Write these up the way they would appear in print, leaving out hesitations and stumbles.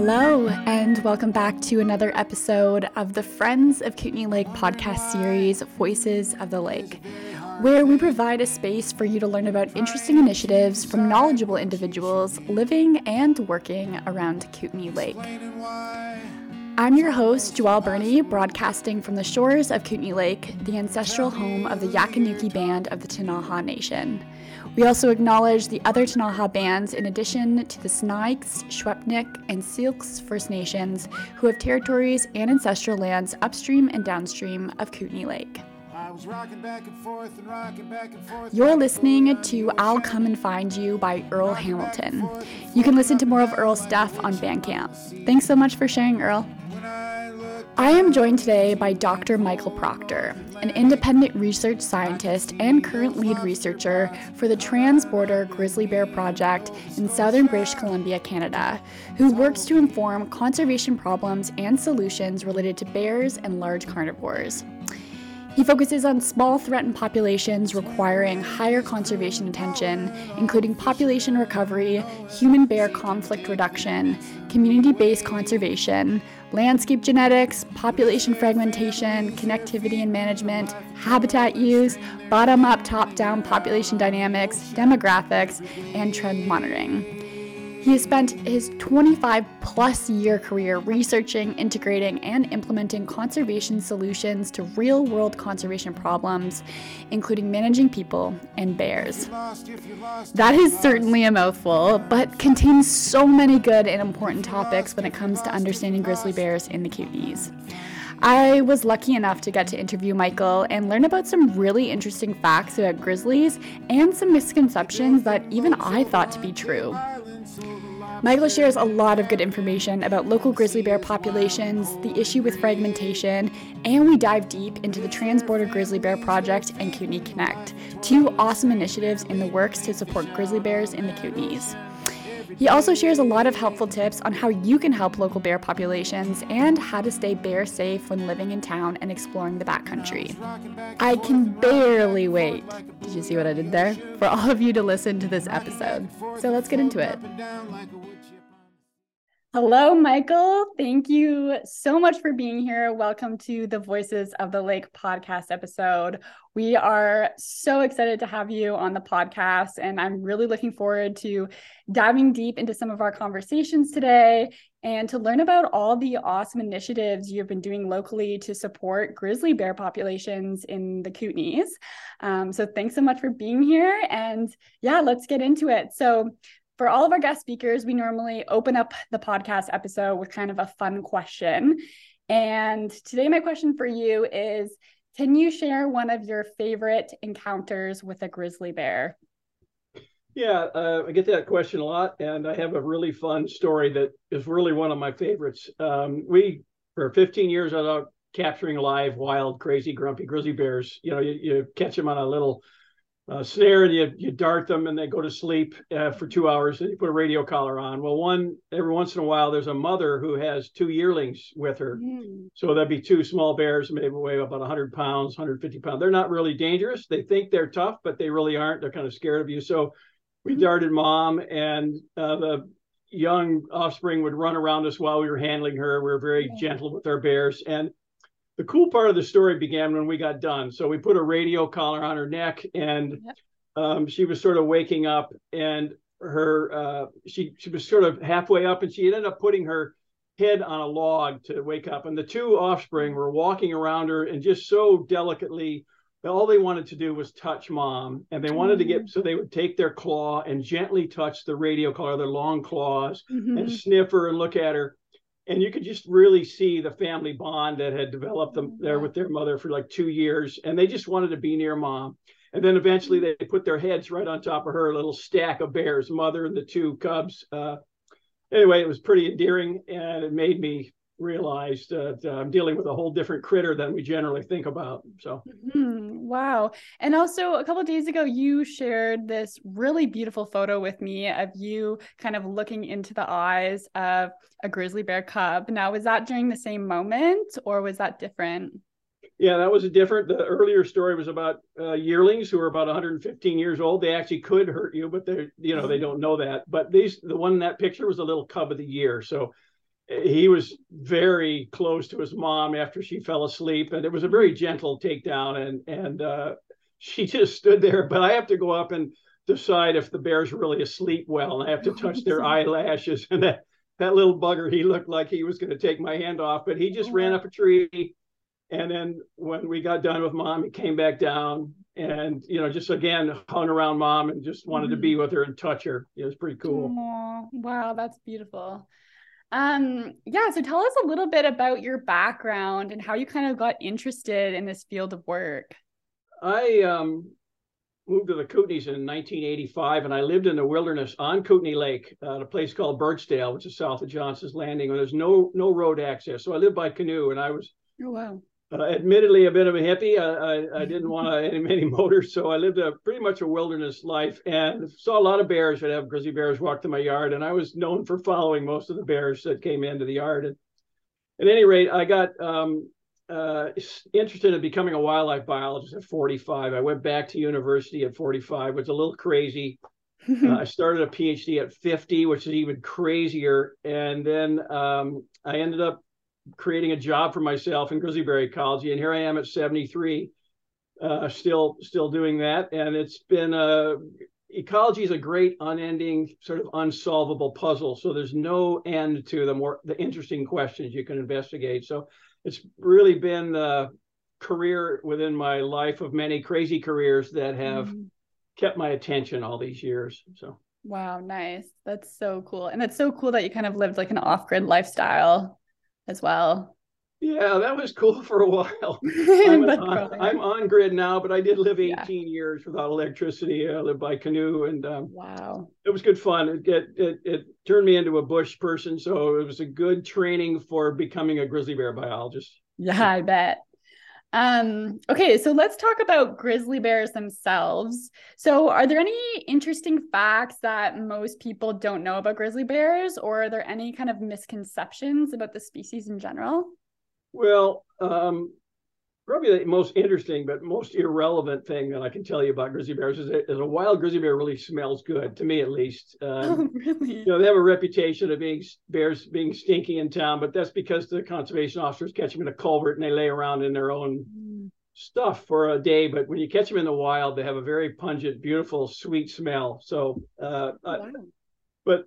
Hello, and welcome back to another episode of the Friends of Kootenay Lake podcast series, Voices of the Lake, where we provide a space for you to learn about interesting initiatives from knowledgeable individuals living and working around Kootenay Lake. I'm your host, Joelle Burney, broadcasting from the shores of Kootenay Lake, the ancestral home of the Yakanuki Band of the Ktunaxa Nation. We also acknowledge the other Ktunaxa bands in addition to the Snipes, Shwepnik, and Syilx First Nations who have territories and ancestral lands upstream and downstream of Kootenay Lake. You're listening to I'll Come and Find You by Earl Hamilton. You can listen to more of Earl's stuff on Bandcamp. Thanks so much for sharing, Earl. I am joined today by Dr. Michael Proctor, an independent research scientist and current lead researcher for the Trans-Border Grizzly Bear Project in southern British Columbia, Canada, who works to inform conservation problems and solutions related to bears and large carnivores. He focuses on small threatened populations requiring higher conservation attention, including population recovery, human bear conflict reduction, community-based conservation, landscape genetics, population fragmentation, connectivity and management, habitat use, bottom-up, top-down population dynamics, demographics, and trend monitoring. He has spent his 25-plus year career researching, integrating, and implementing conservation solutions to real-world conservation problems, including managing people and bears. That is certainly a mouthful, but contains so many good and important topics when it comes to understanding grizzly bears in the Kootenays. I was lucky enough to get to interview Michael and learn about some really interesting facts about grizzlies and some misconceptions that even I thought to be true. Michael shares a lot of good information about local grizzly bear populations, the issue with fragmentation, and we dive deep into the Trans-Border Grizzly Bear Project and Kootenay Connect, two awesome initiatives in the works to support grizzly bears in the Kootenays. He also shares a lot of helpful tips on how you can help local bear populations and how to stay bear safe when living in town and exploring the backcountry. I can barely wait, did you see what I did there? For all of you to listen to this episode. So let's get into it. Hello, Michael. Thank you so much for being here. Welcome to the Voices of the Lake podcast episode. We are so excited to have you on the podcast, and I'm really looking forward to diving deep into some of our conversations today and to learn about all the awesome initiatives you've been doing locally to support grizzly bear populations in the Kootenays. So thanks so much for being here, and yeah, let's get into it. So for all of our guest speakers, we normally open up the podcast episode with kind of a fun question. And today, my question for you is, can you share one of your favorite encounters with a grizzly bear? Yeah, I get that question a lot, and I have a really fun story that is really one of my favorites. For 15 years, I was out capturing live, wild, crazy, grumpy grizzly bears. You know, you catch them on a little snare, and you dart them, and they go to sleep for 2 hours, and you put a radio collar on. Well, every once in a while, there's a mother who has two yearlings with her. So that'd be two small bears, maybe weigh about 100 pounds, 150 pounds. They're not really dangerous. They think they're tough, but they really aren't. They're kind of scared of you. So we darted mom, and the young offspring would run around us while we were handling her. We were very gentle with our bears. And the cool part of the story began when we got done. So we put a radio collar on her neck, and she was sort of waking up, and she was sort of halfway up, and she ended up putting her head on a log to wake up. And the two offspring were walking around her, and just so delicately, all they wanted to do was touch mom. And they wanted to so they would take their claw and gently touch the radio collar, their long claws, and sniff her and look at her. And you could just really see the family bond that had developed them there with their mother for like 2 years. And they just wanted to be near mom. And then eventually they put their heads right on top of her little stack of bears, mother and the two cubs. Anyway, it was pretty endearing, and it made me realize that I'm dealing with a whole different critter than we generally think about. So. Wow. And also a couple of days ago, you shared this really beautiful photo with me of you kind of looking into the eyes of a grizzly bear cub. Now, was that during the same moment, or was that different? Yeah, that was different. The earlier story was about yearlings who are about 115 years old. They actually could hurt you, but they don't know that. But the one in that picture was a little cub of the year. So he was very close to his mom after she fell asleep, and it was a very gentle takedown, and she just stood there. But I have to go up and decide if the bear's really asleep well, and I have to touch their eyelashes. And that little bugger, he looked like he was going to take my hand off, but he just ran up a tree. And then when we got done with mom, he came back down and, just again hung around mom and just wanted to be with her and touch her. It was pretty cool. Oh, wow, that's beautiful. Yeah, so tell us a little bit about your background and how you kind of got interested in this field of work. I moved to the Kootenays in 1985, and I lived in the wilderness on Kootenay Lake at a place called Birchdale, which is south of Johnson's Landing, where there's no road access. So I lived by canoe, and I was admittedly a bit of a hippie. I didn't want any motors, so I lived pretty much a wilderness life, and saw a lot of bears. I'd have grizzly bears walk to my yard, and I was known for following most of the bears that came into the yard. And at any rate, I got interested in becoming a wildlife biologist at 45. I went back to university at 45, which was a little crazy. I started a PhD at 50, which is even crazier. And then I ended up creating a job for myself in grizzly bear ecology. And here I am at 73, still doing that. And it's been ecology is a great unending sort of unsolvable puzzle. So there's no end to the interesting questions you can investigate. So it's really been the career within my life of many crazy careers that have kept my attention all these years. So. Wow, nice. That's so cool. And it's so cool that you kind of lived like an off-grid lifestyle as well. Yeah, that was cool for a while. I'm on grid now, but I did live 18 years without electricity. I lived by canoe, and wow, it was good fun. It turned me into a bush person, so it was a good training for becoming a grizzly bear biologist. Yeah, I bet. Okay, so let's talk about grizzly bears themselves. So are there any interesting facts that most people don't know about grizzly bears, or are there any kind of misconceptions about the species in general? Well, probably the most interesting but most irrelevant thing that I can tell you about grizzly bears is a wild grizzly bear really smells good, to me at least. Oh, really? They have a reputation of bears being stinky in town, but that's because the conservation officers catch them in a culvert and they lay around in their own stuff for a day. But when you catch them in the wild, they have a very pungent, beautiful, sweet smell. So, but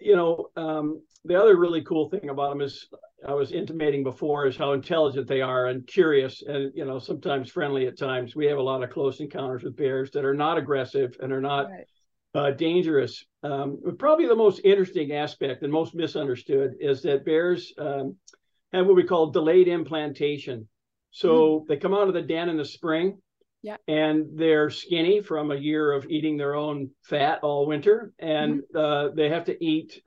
the other really cool thing about them is, I was intimating before, is how intelligent they are and curious and, sometimes friendly at times. We have a lot of close encounters with bears that are not aggressive and are not dangerous. But probably the most interesting aspect and most misunderstood is that bears have what we call delayed implantation. So they come out of the den in the spring. Yeah. And they're skinny from a year of eating their own fat all winter. And they have to eat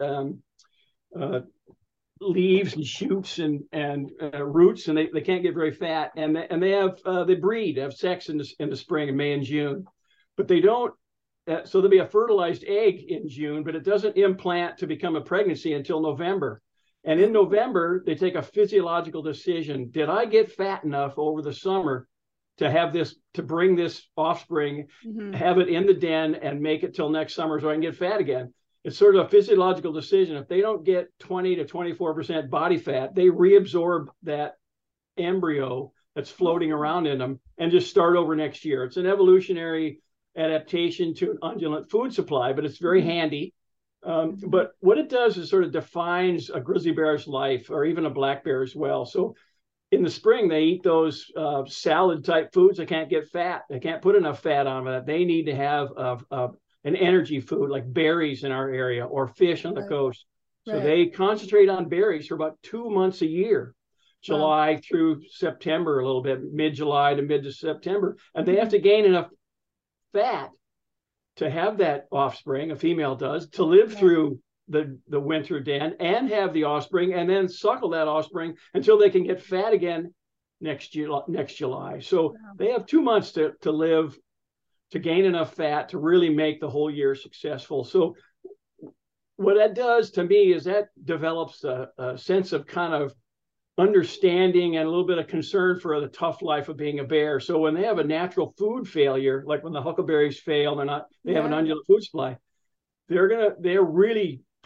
leaves and shoots and roots, and they can't get very fat. And they breed, have sex in the spring, in May and June. But they don't, so there'll be a fertilized egg in June, but it doesn't implant to become a pregnancy until November. And in November, they take a physiological decision. Did I get fat enough over the summer to bring this offspring, have it in the den and make it till next summer so I can get fat again? It's sort of a physiological decision. If they don't get 20 to 24% body fat, they reabsorb that embryo that's floating around in them and just start over next year. It's an evolutionary adaptation to an undulant food supply, but it's very handy. But what it does is sort of defines a grizzly bear's life, or even a black bear as well. So in the spring, they eat those salad type foods. They can't get fat. They can't put enough fat on that. They need to have an energy food like berries in our area or fish on the coast. So they concentrate on berries for about 2 months a year, July through September, a little bit, mid-July to mid-September. And they have to gain enough fat to have that offspring, a female does, to live through the winter den and have the offspring, and then suckle that offspring until they can get fat again next July. So they have 2 months to live, to gain enough fat to really make the whole year successful. So what that does to me is that develops a sense of kind of understanding and a little bit of concern for the tough life of being a bear. So when they have a natural food failure, like when the huckleberries fail, they have an undulant food supply, they're really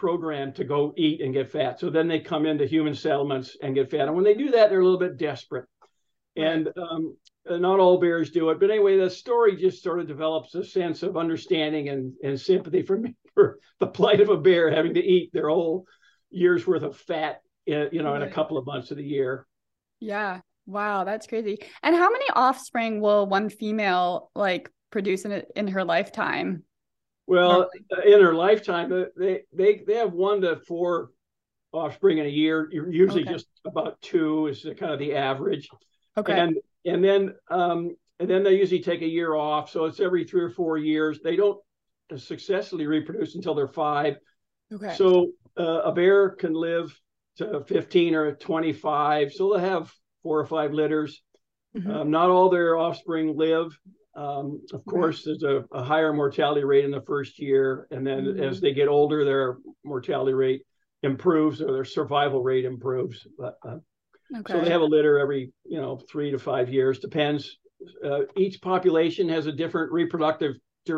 programmed to go eat and get fat. So then they come into human settlements and get fat. And when they do that, they're a little bit desperate. And not all bears do it. But anyway, the story just sort of develops a sense of understanding and sympathy for me, for the plight of a bear having to eat their whole year's worth of fat, in a couple of months of the year. Yeah. Wow, that's crazy. And how many offspring will one female like produce in her lifetime? Well, in her lifetime, they have 1 to 4 offspring in a year. Usually just about 2 is kind of the average. Okay. And then they usually take a year off. So it's every 3 or 4 years. They don't successfully reproduce until they're 5. Okay. So a bear can live to 15 or 25. So they'll have 4 or 5 litters. Not all their offspring live. Of course, there's a higher mortality rate in the first year. And then as they get older, their mortality rate improves or their survival rate improves. But, so they have a litter every, 3 to 5 years, depends. Each population has a different reproductive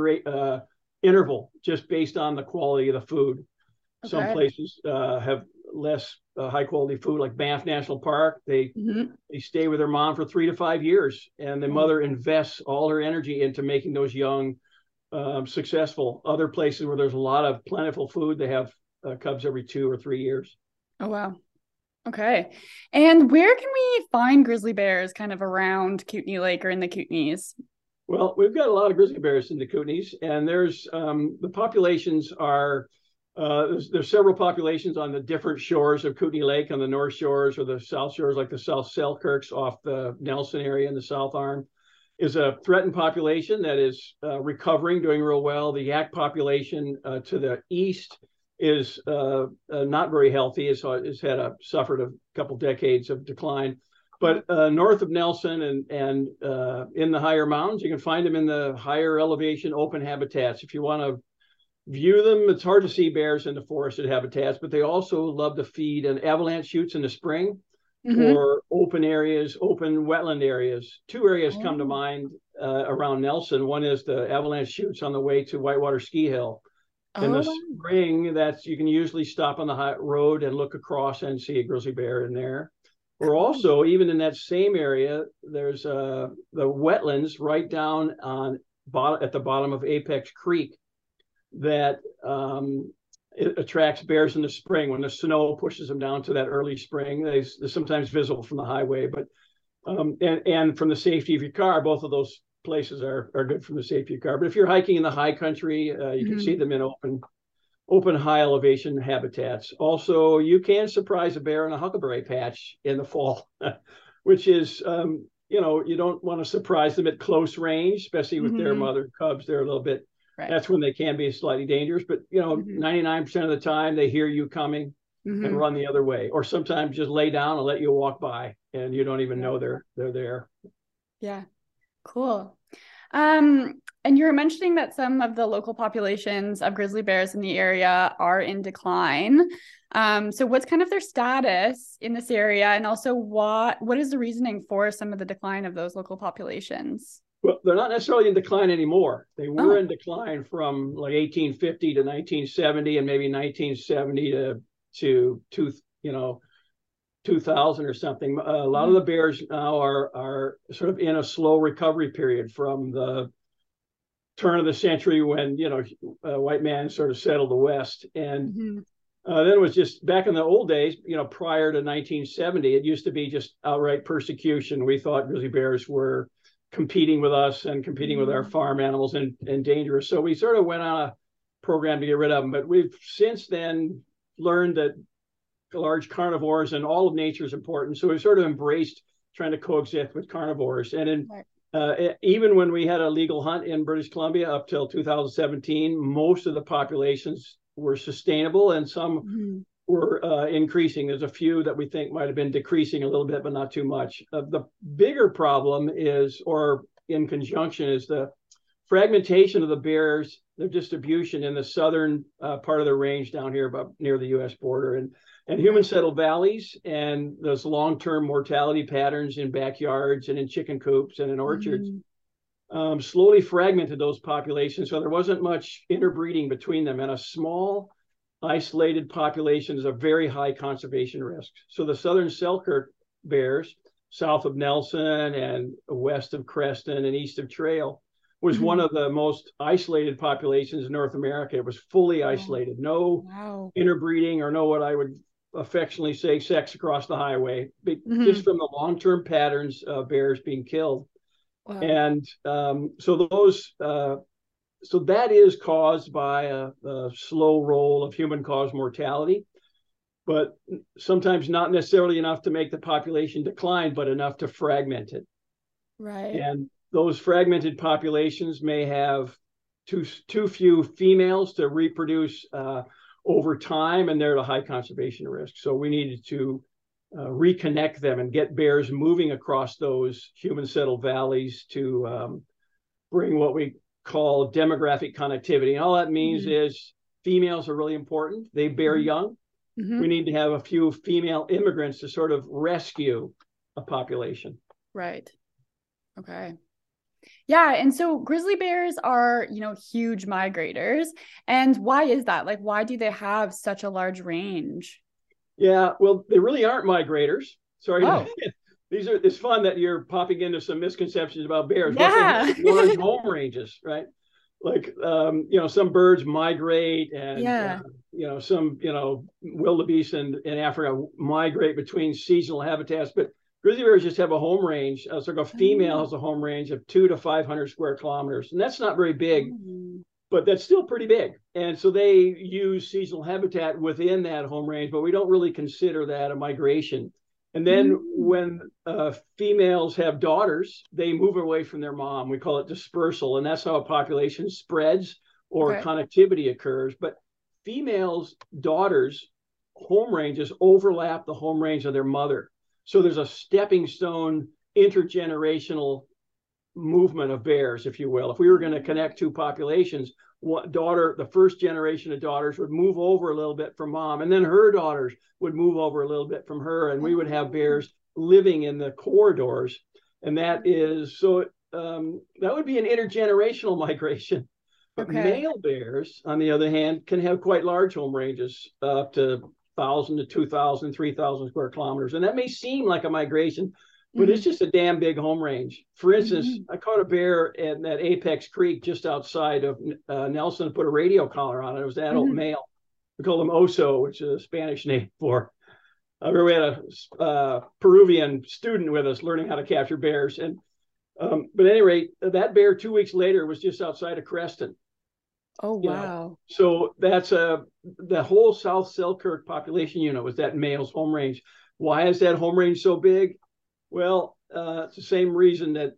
interval just based on the quality of the food. Okay. Some places have less high quality food, like Banff National Park. They stay with their mom for 3 to 5 years, and the mother invests all her energy into making those young successful. Other places where there's a lot of plentiful food, they have cubs every 2 or 3 years. Oh, wow. Okay. And where can we find grizzly bears kind of around Kootenay Lake or in the Kootenays? Well, we've got a lot of grizzly bears in the Kootenays, and there's the populations are there's several populations on the different shores of Kootenay Lake, on the north shores or the south shores, like the South Selkirks off the Nelson area and the South Arm is a threatened population that is recovering, doing real well. The yak population to the east is not very healthy. It's suffered a couple decades of decline. But north of Nelson and in the higher mountains, you can find them in the higher elevation open habitats. If you want to view them, it's hard to see bears in the forested habitats, but they also love to feed in avalanche chutes in the spring or open areas, open wetland areas. 2 areas come to mind around Nelson. One is the avalanche chutes on the way to Whitewater Ski Hill. In the spring, you can usually stop on the high road and look across and see a grizzly bear in there. Or also, even in that same area, there's the wetlands right down at the bottom of Apex Creek that it attracts bears in the spring. When the snow pushes them down to that early spring, they're sometimes visible from the highway, but and from the safety of your car. Both of those places are good from the safety of your car. But if you're hiking in the high country, you can see them in open high elevation habitats. Also, you can surprise a bear in a huckleberry patch in the fall, which is you don't want to surprise them at close range, especially with their mother cubs. They're a little bit. Right. That's when they can be slightly dangerous, but 99% of the time they hear you coming and run the other way, or sometimes just lay down and let you walk by, and you don't even know they're there. Yeah, cool. And you were mentioning that some of the local populations of grizzly bears in the area are in decline. So what's kind of their status in this area, and also what is the reasoning for some of the decline of those local populations? Well, they're not necessarily in decline anymore. They were in decline from like 1850 to 1970, and maybe 1970 to 2000 or something. A lot of the bears now are sort of in a slow recovery period from the turn of the century when white man sort of settled the West, and then it was just back in the old days. Prior to 1970, it used to be just outright persecution. We thought grizzly bears were competing with us and competing with our farm animals and dangerous. So we sort of went on a program to get rid of them. But we've since then learned that large carnivores and all of nature is important. So we've sort of embraced trying to coexist with carnivores. And even when we had a legal hunt in British Columbia up till 2017, most of the populations were sustainable, and some were increasing. There's a few that we think might have been decreasing a little bit, but not too much. The bigger problem is, or in conjunction, is the fragmentation of the bears, their distribution in the southern part of the range down here about near the U.S. border, and human settled valleys, and those long-term mortality patterns in backyards and in chicken coops and in orchards slowly fragmented those populations. So there wasn't much interbreeding between them, and a small isolated populations of very high conservation risk. So the southern Selkirk bears, south of Nelson and west of Creston and east of Trail, was one of the most isolated populations in North America. It was fully isolated, no interbreeding or no what I would affectionately say sex across the highway, just from the long-term patterns of bears being killed. Wow. And so that is caused by a slow roll of human-caused mortality, but sometimes not necessarily enough to make the population decline, but enough to fragment it. Right. And those fragmented populations may have too few females to reproduce over time, and they're at a high conservation risk. So we needed to reconnect them and get bears moving across those human-settled valleys to bring what we call demographic connectivity. And all that means is females are really important. They bear young. We need to have a few female immigrants to sort of rescue a population. Right. Okay. Yeah. And so grizzly bears are, huge migrators. And why is that? Like, why do they have such a large range? Yeah, well, they really aren't migrators. Sorry. Oh. It's fun that you're popping into some misconceptions about bears. Yeah. But they have large home ranges, right? Like, some birds migrate and, some, wildebeest in Africa migrate between seasonal habitats, but grizzly bears just have a home range. So like a female has a home range of 200 to 500 square kilometers. And that's not very big, but that's still pretty big. And so they use seasonal habitat within that home range, but we don't really consider that a migration. And then when females have daughters, they move away from their mom. We call it dispersal. And that's how a population spreads or connectivity occurs. But females' daughters' home ranges overlap the home range of their mother. So there's a stepping stone intergenerational movement of bears, if you will. If we were going to connect two populations, the first generation of daughters would move over a little bit from mom, and then her daughters would move over a little bit from her, and we would have bears living in the corridors. And that is so that would be an intergenerational migration. But male bears, on the other hand, can have quite large home ranges, up to 1,000 to 2,000, 3,000 square kilometers. And that may seem like a migration, but it's just a damn big home range. For instance, I caught a bear in that Apex Creek just outside of Nelson, put a radio collar on it. It was an adult male. We call him Oso, which is a Spanish name for. We had a Peruvian student with us learning how to capture bears. And but at any rate, that bear 2 weeks later was just outside of Creston. Oh, wow. So that's the whole South Selkirk population unit was that male's home range. Why is that home range so big? Well, it's the same reason that,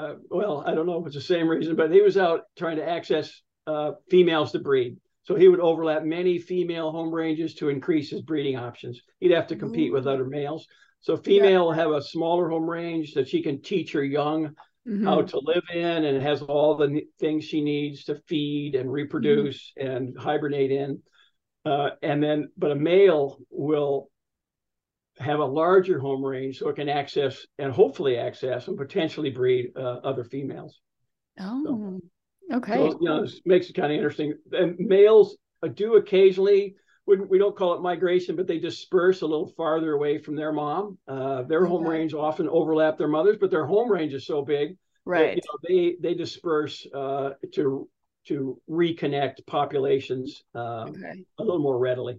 I don't know if it's the same reason, but he was out trying to access females to breed. So he would overlap many female home ranges to increase his breeding options. He'd have to compete with other males. So female will have a smaller home range that she can teach her young how to live in, and it has all the things she needs to feed and reproduce and hibernate in. But a male will have a larger home range so it can access and hopefully access and potentially breed other females. Oh, okay. So, it makes it kind of interesting. And males do occasionally, we don't call it migration, but they disperse a little farther away from their mom. Their home range often overlap their mothers, but their home range is so big that, they disperse to reconnect populations a little more readily.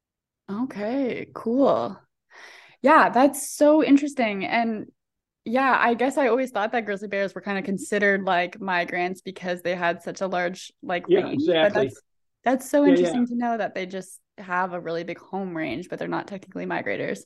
Okay, cool. Yeah, that's so interesting. And yeah, I guess I always thought that grizzly bears were kind of considered like migrants because they had such a large range. Exactly. But that's so interesting to know that they just have a really big home range, but they're not technically migrators.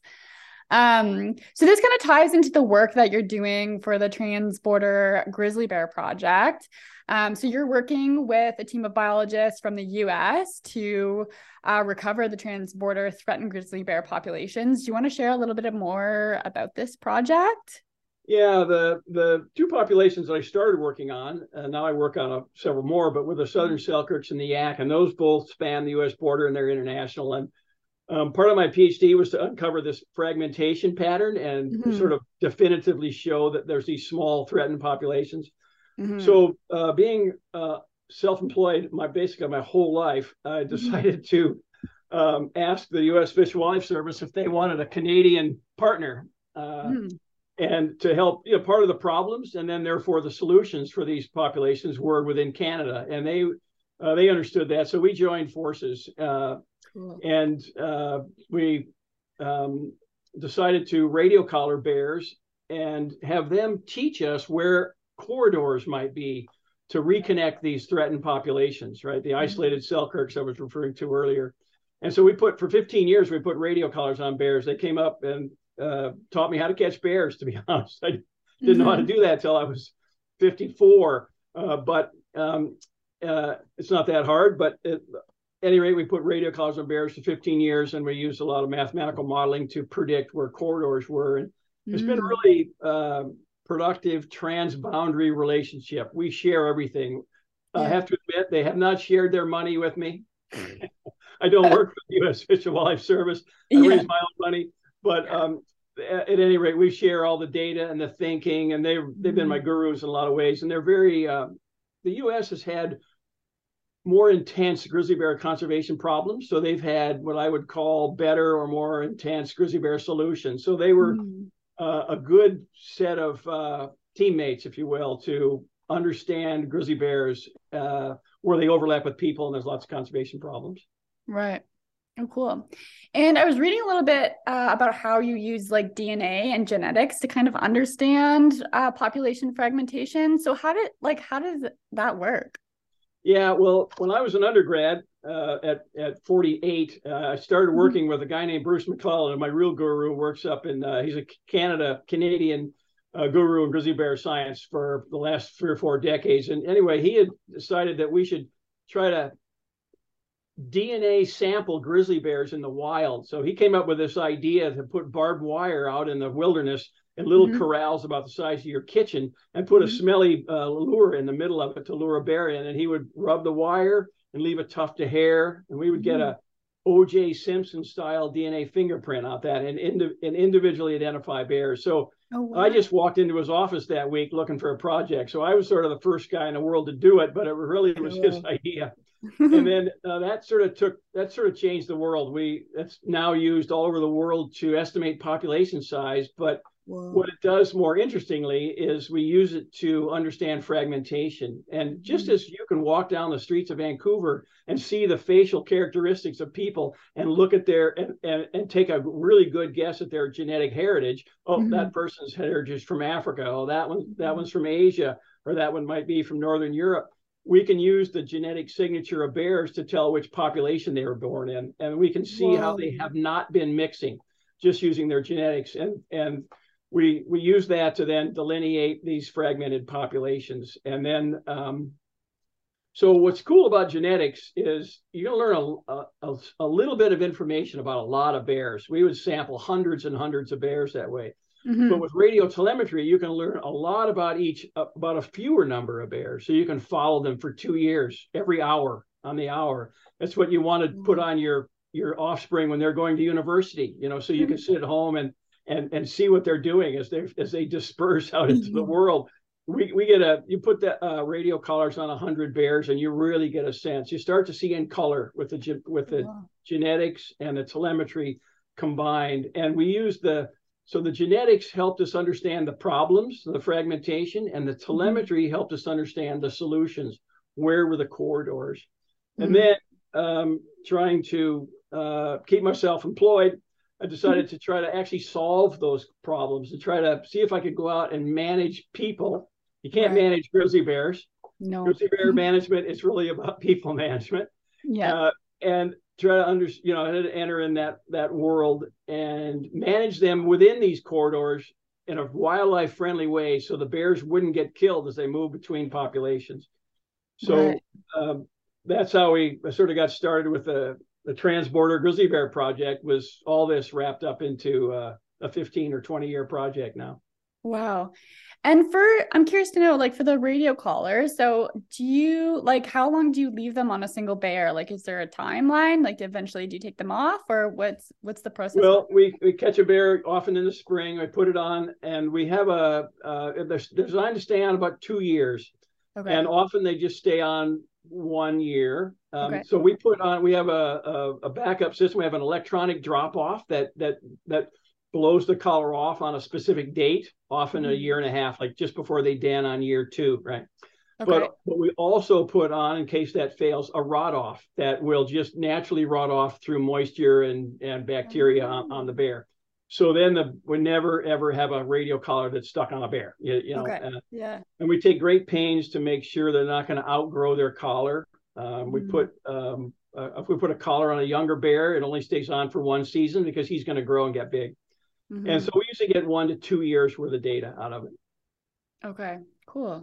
So this kind of ties into the work that you're doing for the Transborder Grizzly Bear Project. So you're working with a team of biologists from the US to recover the transborder threatened grizzly bear populations. Do you want to share a little bit more about this project? Yeah, the two populations that I started working on, now I work on several more, but with the southern Selkirks and the Yak, and those both span the US border and they're international. And part of my PhD was to uncover this fragmentation pattern and sort of definitively show that there's these small threatened populations. So being self-employed basically my whole life, I decided to asked the U.S. Fish and Wildlife Service if they wanted a Canadian partner. And to help, part of the problems and then therefore the solutions for these populations were within Canada, and they understood that. So we joined forces, cool. And we decided to radio collar bears and have them teach us where corridors might be to reconnect these threatened populations, right? The isolated selkirks I was referring to earlier. And so for 15 years, we put radio collars on bears. They came up and taught me how to catch bears, to be honest. I didn't know how to do that till I was 54, but it's not that hard. But at any rate, we put radio collars on bears for 15 years, and we used a lot of mathematical modeling to predict where corridors were. And it's been a really productive transboundary relationship. We share everything. I have to admit, they have not shared their money with me. I don't work for the U.S. Fish and Wildlife Service. I raise my own money. But at any rate, we share all the data and the thinking, and they've been my gurus in a lot of ways. And they're very, the U.S. has had more intense grizzly bear conservation problems. So they've had what I would call better or more intense grizzly bear solutions. So they were a good set of teammates, if you will, to understand grizzly bears where they overlap with people, and there's lots of conservation problems. Right. Oh, cool. And I was reading a little bit about how you use like DNA and genetics to kind of understand population fragmentation. So how does that work? Yeah, well, when I was an undergrad at 48, I started working with a guy named Bruce McClellan, and my real guru works up in, he's a Canadian guru in grizzly bear science for the last 3 or 4 decades. And anyway, he had decided that we should try to DNA sample grizzly bears in the wild. So he came up with this idea to put barbed wire out in the wilderness in little corrals about the size of your kitchen and put a smelly lure in the middle of it to lure a bear in. And he would rub the wire and leave a tuft of hair, and we would get a O.J. Simpson style DNA fingerprint out that and individually identify bears. So I just walked into his office that week looking for a project. So I was sort of the first guy in the world to do it, but it really was his idea. And then that sort of changed the world. That's now used all over the world to estimate population size. But what it does more interestingly is we use it to understand fragmentation. And just as you can walk down the streets of Vancouver and see the facial characteristics of people and look at their and take a really good guess at their genetic heritage. Oh, that person's heritage is from Africa. Oh, that one's from Asia, or that one might be from Northern Europe. We can use the genetic signature of bears to tell which population they were born in. And we can see how they have not been mixing, just using their genetics. And we use that to then delineate these fragmented populations. And then, so what's cool about genetics is you're going to learn a little bit of information about a lot of bears. We would sample hundreds and hundreds of bears that way. But with radio telemetry, you can learn a lot about a fewer number of bears. So you can follow them for 2 years, every hour on the hour. That's what you want to put on your offspring when they're going to university, so you can sit at home and see what they're doing as they disperse out into the world. You put the radio collars on 100 bears, and you really get a sense. You start to see in color with the genetics and the telemetry combined. And we use so the genetics helped us understand the problems, the fragmentation, and the telemetry helped us understand the solutions. Where were the corridors? And then trying to keep myself employed, I decided to try to actually solve those problems and try to see if I could go out and manage people. You can't manage grizzly bears. No. Grizzly bear management is really about people management. Yeah. And try to enter in that world and manage them within these corridors in a wildlife friendly way, so the bears wouldn't get killed as they move between populations. So that's how we sort of got started with the Transborder Grizzly Bear Project. Was all this wrapped up into a 15 or 20 year project now. Wow. And I'm curious to know, like, for the radio collars, so how long do you leave them on a single bear? Like, is there a timeline? Like, eventually do you take them off, or what's the process? Well, we catch a bear often in the spring. I put it on, and we have they're designed to stay on about 2 years. Okay. And often they just stay on 1 year. Okay. So we have a backup system. We have an electronic drop off that blows the collar off on a specific date, often a year and a half, like just before they den on year 2, right? Okay. But we also put on, in case that fails, a rot off that will just naturally rot off through moisture and bacteria on the bear. So then we never ever have a radio collar that's stuck on a bear. Okay. Yeah. And we take great pains to make sure they're not going to outgrow their collar. We put if we put a collar on a younger bear, it only stays on for 1 season because he's going to grow and get big. And so we usually get 1 to 2 years worth of data out of it. Okay, cool.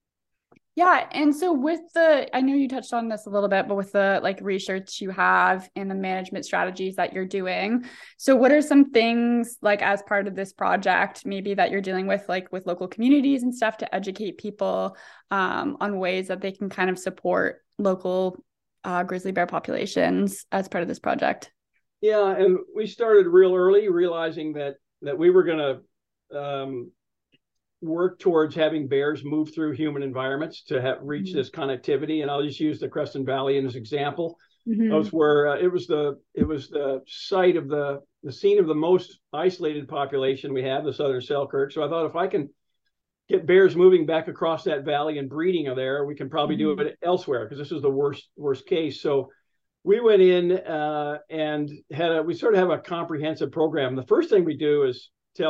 Yeah. And so I know you touched on this a little bit, but with the like research you have and the management strategies that you're doing, so what are some things like as part of this project, maybe that you're dealing with, like with local communities and stuff, to educate people on ways that they can kind of support local grizzly bear populations as part of this project? Yeah. And we started real early, realizing that we were going to work towards having bears move through human environments to reach this connectivity. And I'll just use the Creston Valley as an example. That was where it was the site of the scene of the most isolated population we have, the Southern Selkirk. So I thought, if I can get bears moving back across that valley and breeding there, we can probably do it elsewhere, because this is the worst case. So we went in and we sort of have a comprehensive program. The first thing we do is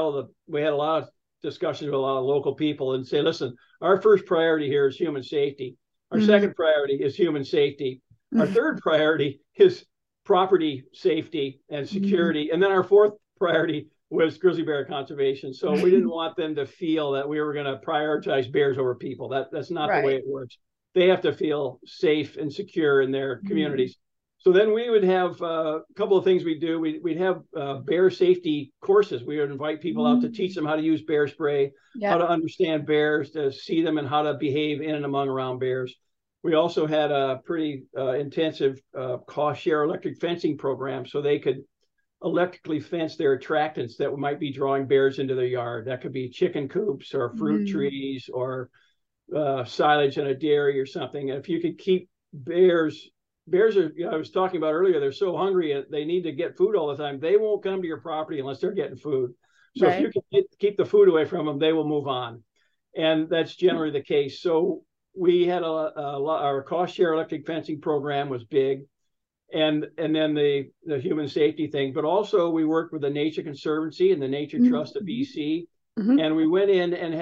we had a lot of discussions with a lot of local people and say, listen, our first priority here is human safety. Our second priority is human safety. Our third priority is property safety and security. And then our fourth priority was grizzly bear conservation. So we didn't want them to feel that we were going to prioritize bears over people. That's not the way it works. They have to feel safe and secure in their communities. So then we would have a couple of things we do. We'd have bear safety courses. We would invite people out to teach them how to use bear spray, how to understand bears, to see them, and how to behave in and around bears. We also had a pretty intensive cost share electric fencing program, so they could electrically fence their attractants that might be drawing bears into their yard. That could be chicken coops or fruit trees or silage in a dairy or something. And if you could keep bears are, I was talking about earlier, they're so hungry, they need to get food all the time. They won't come to your property unless they're getting food. So if you can keep the food away from them, they will move on. And that's generally the case. So we had our cost share electric fencing program was big. And then the human safety thing. But also we worked with the Nature Conservancy and the Nature Trust of BC. And we went in and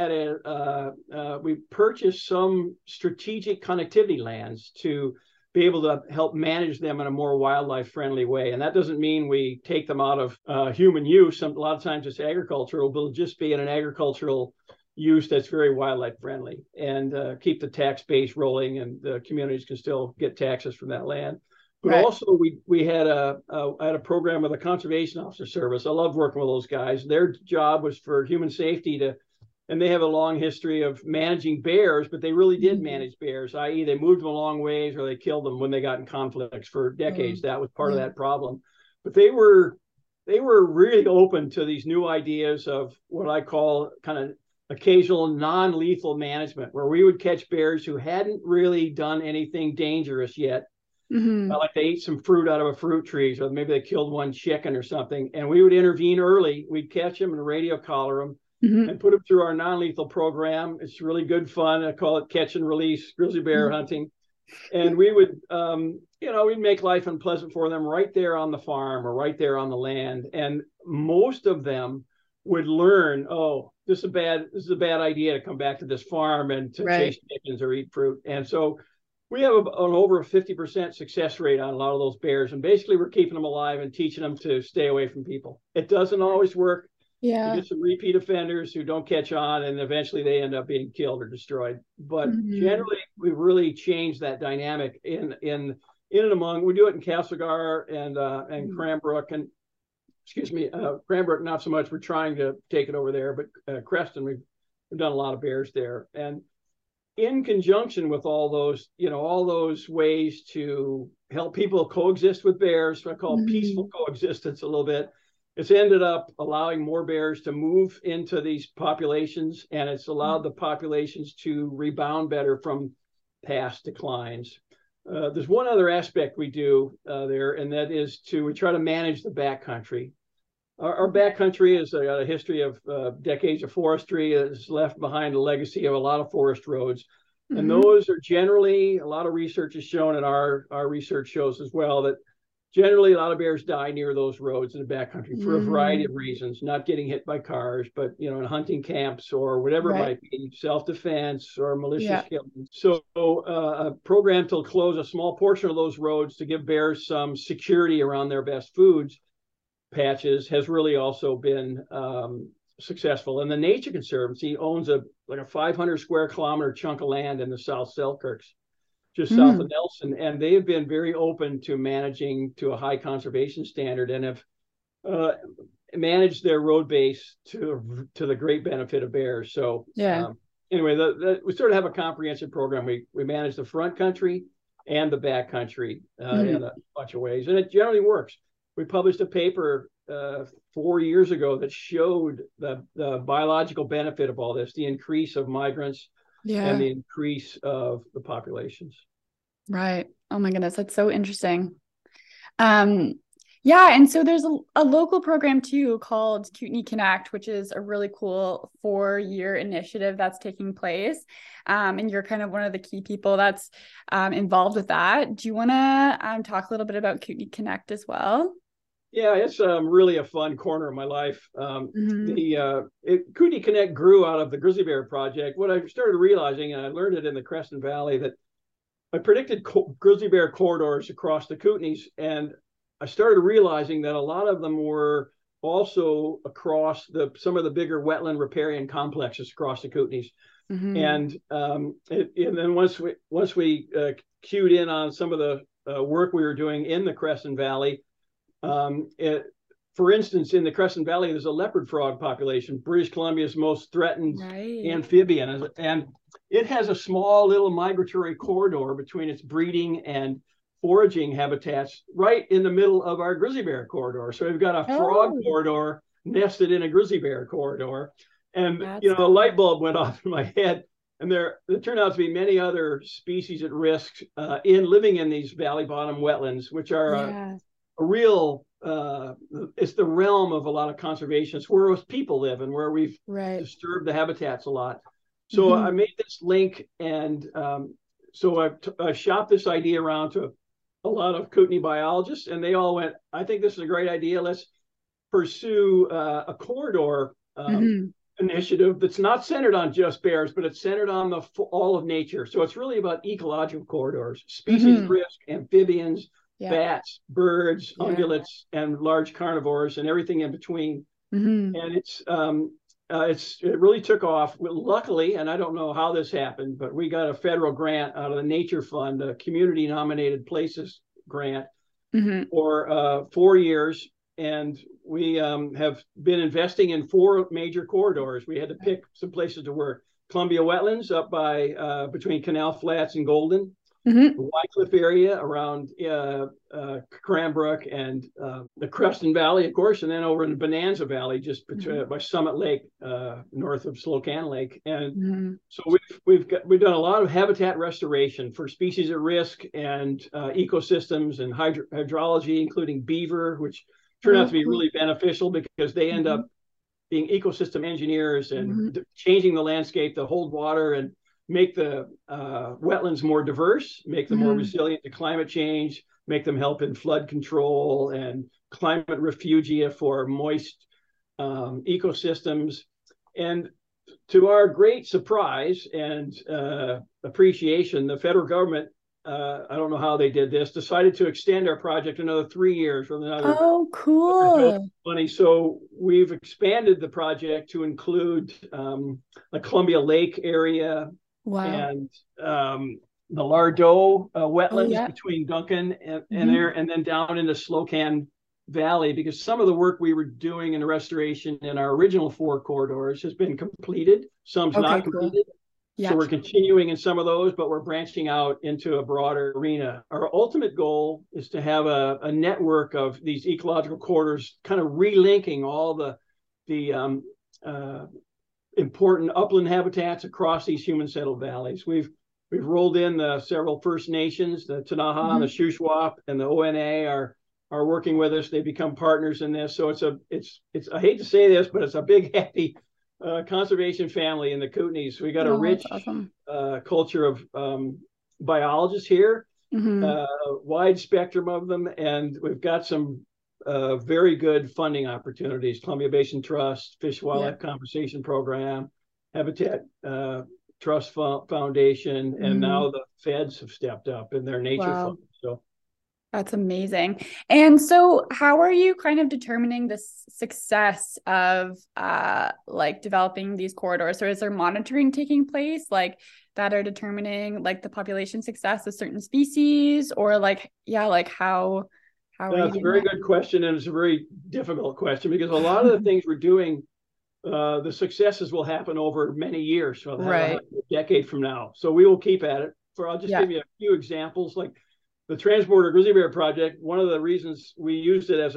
had we purchased some strategic connectivity lands to be able to help manage them in a more wildlife friendly way. And that doesn't mean we take them out of human use. A lot of times it's agricultural, but it'll just be in an agricultural use that's very wildlife friendly, and keep the tax base rolling, and the communities can still get taxes from that land. But also we had a program with the Conservation Officer Service. I love working with those guys. Their job was for human safety and they have a long history of managing bears, but they really did manage bears, i.e. they moved them a long ways or they killed them when they got in conflicts for decades. That was part of that problem. But they were really open to these new ideas of what I call kind of occasional non-lethal management, where we would catch bears who hadn't really done anything dangerous yet. Like they ate some fruit out of a fruit tree, or maybe they killed one chicken or something, and we would intervene early. We'd catch them and radio collar them and put them through our non-lethal program. It's really good fun. I call it catch and release grizzly bear hunting. And we would, we'd make life unpleasant for them right there on the farm or right there on the land. And most of them would learn, oh, this is a bad idea to come back to this farm and to chase chickens or eat fruit. And so we have an over a 50% success rate on a lot of those bears. And basically we're keeping them alive and teaching them to stay away from people. It doesn't always work. You get some repeat offenders who don't catch on, and eventually they end up being killed or destroyed. But generally, we've really changed that dynamic in and among. We do it in Castlegar and Cranbrook, and Cranbrook not so much. We're trying to take it over there, but Creston, we've done a lot of bears there. And in conjunction with all those ways to help people coexist with bears, what I call peaceful coexistence a little bit, it's ended up allowing more bears to move into these populations, and it's allowed the populations to rebound better from past declines. there's one other aspect we do there, and that is we try to manage the backcountry. Our backcountry has got a history of decades of forestry. It's left behind a legacy of a lot of forest roads. And those are generally, a lot of research has shown, and our research shows as well, that generally a lot of bears die near those roads in the backcountry for a variety of reasons, not getting hit by cars, but, you know, in hunting camps or whatever it might be, self-defense or malicious killing. So a program to close a small portion of those roads to give bears some security around their best foods patches has really also been successful. And the Nature Conservancy owns a 500 square kilometer chunk of land in the South Selkirks, just south of Nelson, and they have been very open to managing to a high conservation standard, and have managed their road base to the great benefit of bears. So anyway, we sort of have a comprehensive program. We manage the front country and the back country in a bunch of ways, and it generally works. We published a paper 4 years ago that showed the biological benefit of all this, the increase of migrants and the increase of the populations. Right. Oh my goodness, that's so interesting. Yeah, and so there's a local program too called Kootenay Connect, which is a really cool 4-year initiative that's taking place. And you're kind of one of the key people that's involved with that. Do you want to talk a little bit about Kootenay Connect as well? Yeah, it's really a fun corner of my life. Kootenay Connect grew out of the Grizzly Bear Project. What I started realizing, and I learned it in the Creston Valley, that I predicted grizzly bear corridors across the Kootenays, and I started realizing that a lot of them were also across some of the bigger wetland riparian complexes across the Kootenays. And then once we cued in on some of the work we were doing in the Creston Valley, for instance, in the Creston Valley, there's a leopard frog population, British Columbia's most threatened amphibian, and it has a small little migratory corridor between its breeding and foraging habitats right in the middle of our grizzly bear corridor. So we've got a frog corridor nested in a grizzly bear corridor. And, you know, a light bulb went off in my head. And there turned out to be many other species at risk living in these valley bottom wetlands, which are a real, it's the realm of a lot of conservationists, where people live and where we've disturbed the habitats a lot. So I made this link, and so I shopped this idea around to a lot of Kootenay biologists, and they all went, I think this is a great idea. Let's pursue a corridor initiative that's not centered on just bears, but it's centered on all of nature. So it's really about ecological corridors, species risk, amphibians, bats, birds, ungulates, and large carnivores, and everything in between. And it really took off. Luckily, and I don't know how this happened, but we got a federal grant out of the Nature Fund, a community nominated places grant for 4 years. And we have been investing in 4 major corridors. We had to pick some places to work. Columbia Wetlands up by between Canal Flats and Golden. The Wycliffe area around Cranbrook and the Creston Valley, of course, and then over in the Bonanza Valley, just by Summit Lake, north of Slocan Lake. And so we've done a lot of habitat restoration for species at risk and ecosystems and hydrology, including beaver, which turn out to be really beneficial because they end up being ecosystem engineers and changing the landscape to hold water and make the wetlands more diverse, make them more resilient to climate change, make them help in flood control and climate refugia for moist ecosystems. And to our great surprise and appreciation, the federal government, I don't know how they did this, decided to extend our project another 3 years with another money. So we've expanded the project to include the Columbia Lake area, and the Lardo wetlands between Duncan and there, and then down into Slocan Valley, because some of the work we were doing in the restoration in our original 4 corridors has been completed. Some's not completed. So we're continuing in some of those, but we're branching out into a broader arena. Our ultimate goal is to have a network of these ecological corridors, kind of relinking all the important upland habitats across these human settled valleys. We've we've rolled in the several First Nations, the Ktunaxa and the Shuswap and the ONA are working with us. They become partners in this. So it's I hate to say this, but it's a big, happy conservation family in the Kootenays. We got a rich awesome. culture of biologists here, wide spectrum of them, and we've got some very good funding opportunities. Columbia Basin Trust, Fish Wildlife Conservation Program, Habitat Trust Foundation, and now the feds have stepped up in their nature fund. So that's amazing. And so how are you kind of determining the success of like developing these corridors? Or is there monitoring taking place like that are determining like the population success of certain species, or like how that's a very good question, and it's a very difficult question because a lot of the things we're doing, the successes will happen over many years, so a decade from now. So we will keep at it. I'll just give you a few examples, like the Transborder Grizzly Bear Project. One of the reasons we used it as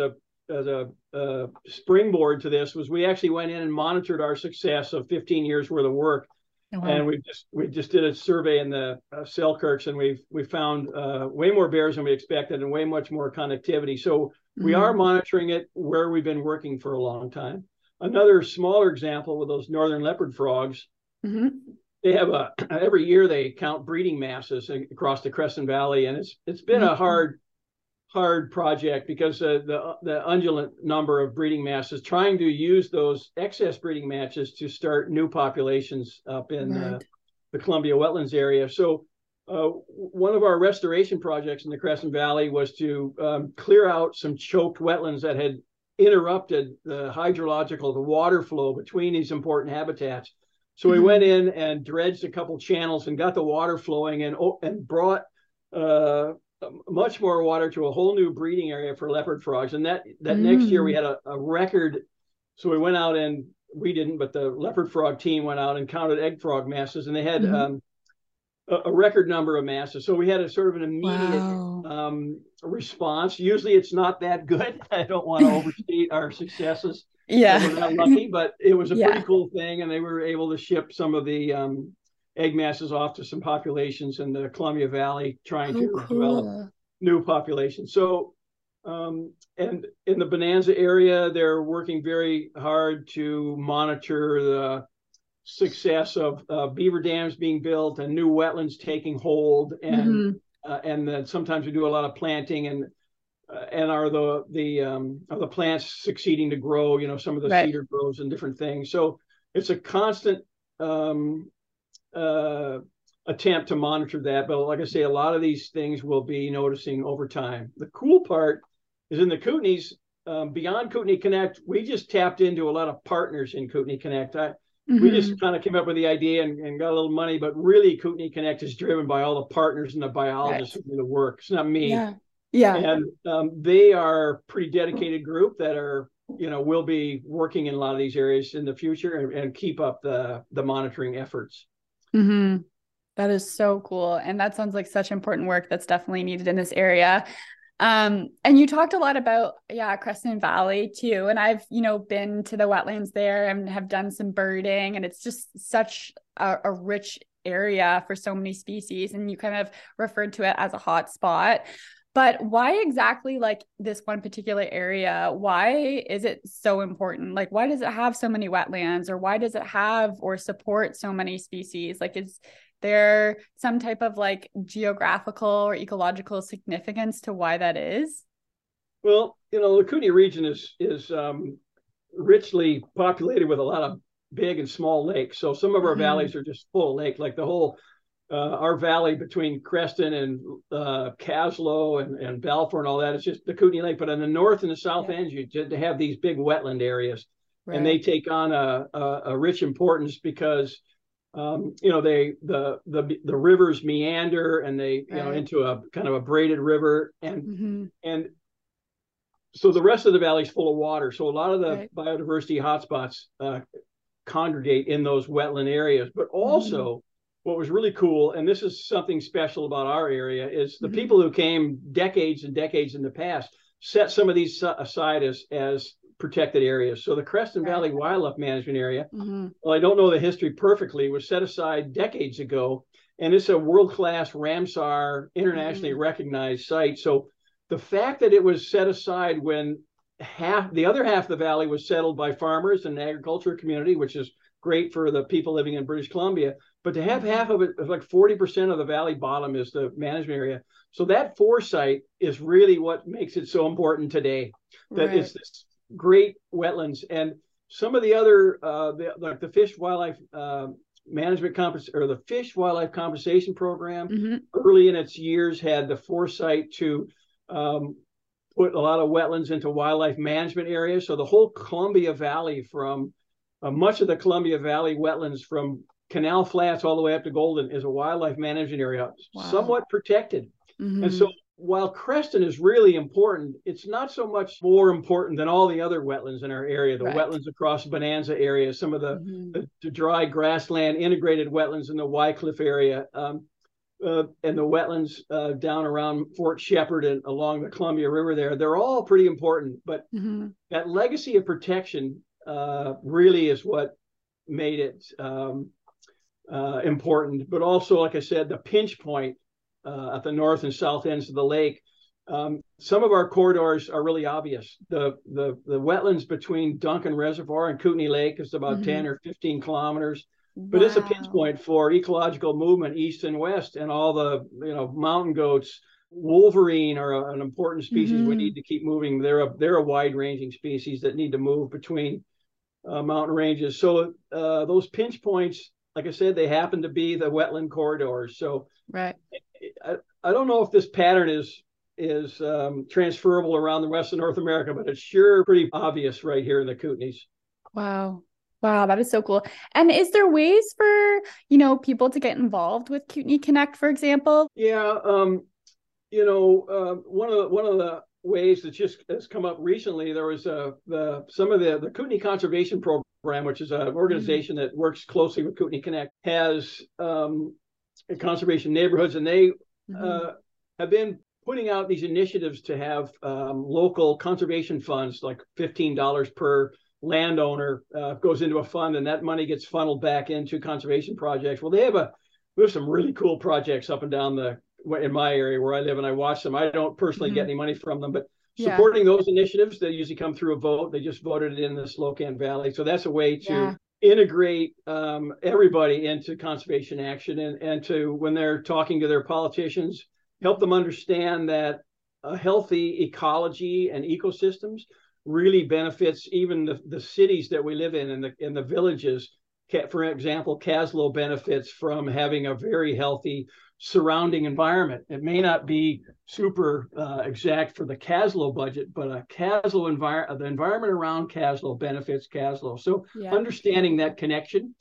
a springboard to this was we actually went in and monitored our success of 15 years worth of work. And we just did a survey in the Selkirks, and we found way more bears than we expected and way much more connectivity. So we are monitoring it where we've been working for a long time. Another smaller example with those northern leopard frogs, they have every year they count breeding masses across the Crescent Valley, and it's been a hard project because the undulate number of breeding masses, trying to use those excess breeding matches to start new populations up in the Columbia wetlands area. So one of our restoration projects in the Crescent Valley was to clear out some choked wetlands that had interrupted the water flow between these important habitats. So we went in and dredged a couple channels and got the water flowing and brought much more water to a whole new breeding area for leopard frogs. And that next year we had a record. So we went out, and we didn't, but the leopard frog team went out and counted egg frog masses, and they had a record number of masses. So we had a sort of an immediate response. Usually it's not that good. I don't want to overstate our successes. We're not lucky, but it was a pretty cool thing, and they were able to ship some of the egg masses off to some populations in the Columbia Valley, trying to develop new populations. So, and in the Bonanza area, they're working very hard to monitor the success of beaver dams being built and new wetlands taking hold, and then sometimes we do a lot of planting, and are the plants succeeding to grow? Some of the cedar grows and different things. So it's a constant attempt to monitor that. But like I say, a lot of these things we'll be noticing over time. The cool part is in the Kootenays, beyond Kootenai Connect, we just tapped into a lot of partners in Kootenai Connect. We just kind of came up with the idea and got a little money, but really Kootenai Connect is driven by all the partners and the biologists who do the work. It's not me. And they are a pretty dedicated group that are, will be working in a lot of these areas in the future and keep up the monitoring efforts. That is so cool. And that sounds like such important work that's definitely needed in this area. And you talked a lot about, Crescent Valley too. And I've, been to the wetlands there and have done some birding, and it's just such a rich area for so many species. And you kind of referred to it as a hot spot. But why exactly like this one particular area? Why is it so important? Like, why does it have so many wetlands, or why does it have or support so many species? Like, is there some type of like geographical or ecological significance to why that is? Well, the Kootenai region is richly populated with a lot of big and small lakes. So some of our valleys are just full of lake, like the whole our valley between Creston and Kaslo and Balfour and all that. It's just the Kootenai Lake. But in the north and the south ends, you tend to have these big wetland areas, and they take on a rich importance because the rivers meander, and they into a kind of a braided river, and so the rest of the valley is full of water. So a lot of the biodiversity hotspots congregate in those wetland areas, but also. What was really cool, and this is something special about our area, is the people who came decades and decades in the past set some of these aside as protected areas. So the Creston Valley Wildlife Management Area, well, I don't know the history perfectly, was set aside decades ago, and it's a world-class Ramsar internationally recognized site. So the fact that it was set aside when the other half of the valley was settled by farmers and the agriculture community, which is great for the people living in British Columbia, but to have half of it, like 40% of the valley bottom is the management area. So that foresight is really what makes it so important today, that it's this great wetlands. And some of the other, like the Fish Wildlife Management Conference, or the Fish Wildlife Compensation Program, early in its years had the foresight to put a lot of wetlands into wildlife management areas. So the whole Columbia Valley, from much of the Columbia Valley wetlands from Canal Flats all the way up to Golden, is a wildlife management area, somewhat protected. And so while Creston is really important, it's not so much more important than all the other wetlands in our area, the wetlands across Bonanza area, some of the dry grassland integrated wetlands in the Wycliffe area, and the wetlands down around Fort Shepherd and along the Columbia River there. They're all pretty important, but that legacy of protection really is what made it important. But also, like I said, the pinch point at the north and south ends of the lake. Some of our corridors are really obvious. The wetlands between Duncan Reservoir and Kootenay Lake is about 10 or 15 kilometers. But it's a pinch point for ecological movement east and west, and all the mountain goats. Wolverine are an important species we need to keep moving. They're a wide-ranging species that need to move between mountain ranges. So those pinch points, like I said, they happen to be the wetland corridors. So I don't know if this pattern is transferable around the rest of North America, but it's sure pretty obvious right here in the Kootenays. Wow, that is so cool. And is there ways for, people to get involved with Kootenay Connect, for example? Yeah, one of the ways that just has come up recently, there was some of the Kootenay Conservation Program, which is an organization that works closely with Kootenay Connect, has conservation neighborhoods, and they have been putting out these initiatives to have local conservation funds, like $15 per landowner goes into a fund, and that money gets funneled back into conservation projects. Well, we have some really cool projects up and down in my area where I live, and I watch them. I don't personally get any money from them, but supporting those initiatives, they usually come through a vote. They just voted it in the Slocan Valley. So that's a way to integrate everybody into conservation action, and to, when they're talking to their politicians, help them understand that a healthy ecology and ecosystems really benefits even the cities that we live in, and the villages. For example, Kaslo benefits from having a very healthy surrounding environment. It may not be super exact for the Kaslo budget, but the environment around Kaslo benefits Kaslo. So understanding that connection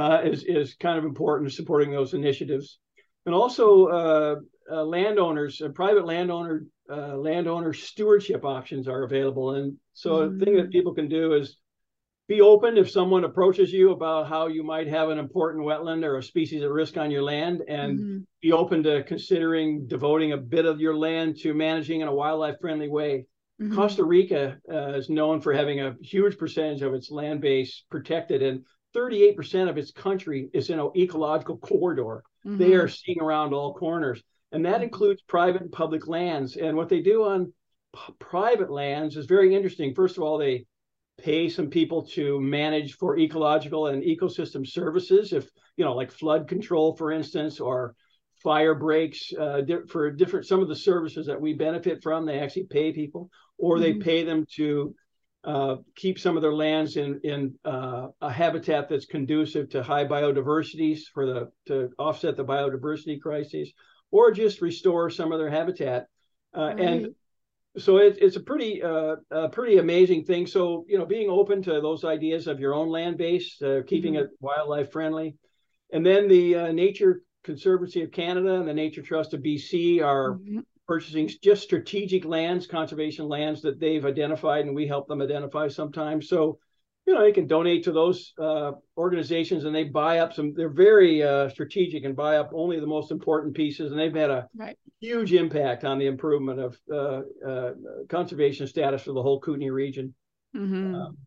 is kind of important, supporting those initiatives. And also landowners, private landowner stewardship options are available. And so a thing that people can do is be open if someone approaches you about how you might have an important wetland or a species at risk on your land, and be open to considering devoting a bit of your land to managing in a wildlife-friendly way. Costa Rica is known for having a huge percentage of its land base protected, and 38% of its country is in an ecological corridor. They are seeing around all corners, and that includes private and public lands. And what they do on private lands is very interesting. First of all, they pay some people to manage for ecological and ecosystem services, if like flood control, for instance, or fire breaks, for some of the services that we benefit from. They actually pay people, or they pay them to keep some of their lands in a habitat that's conducive to high biodiversity to offset the biodiversity crises, or just restore some of their habitat. And so it's a pretty amazing thing. So, being open to those ideas of your own land base, keeping it wildlife friendly. And then the Nature Conservancy of Canada and the Nature Trust of BC are purchasing just strategic lands, conservation lands that they've identified, and we help them identify sometimes. So, they can donate to those organizations, and they buy up they're very strategic and buy up only the most important pieces. And they've had a huge impact on the improvement of conservation status for the whole Kootenay region.